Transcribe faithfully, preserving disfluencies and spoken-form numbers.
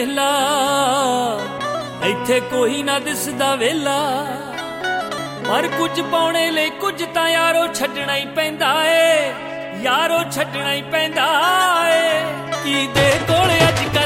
ਇੱਥੇ ਕੋਈ ਨਾ ਦਿਸਦਾ ਵੇਲਾ, ਪਰ ਕੁਝ ਪਾਉਣੇ ਲਈ ਕੁਝ ਤਾਂ ਯਾਰੋ ਛੱਡਣਾ ਹੀ ਪੈਂਦਾ ਏ, ਯਾਰੋ ਛੱਡਣਾ ਹੀ ਪੈਂਦਾ ਏ। ਕੀ ਦੇ ਕੋਲ ਅੱਜ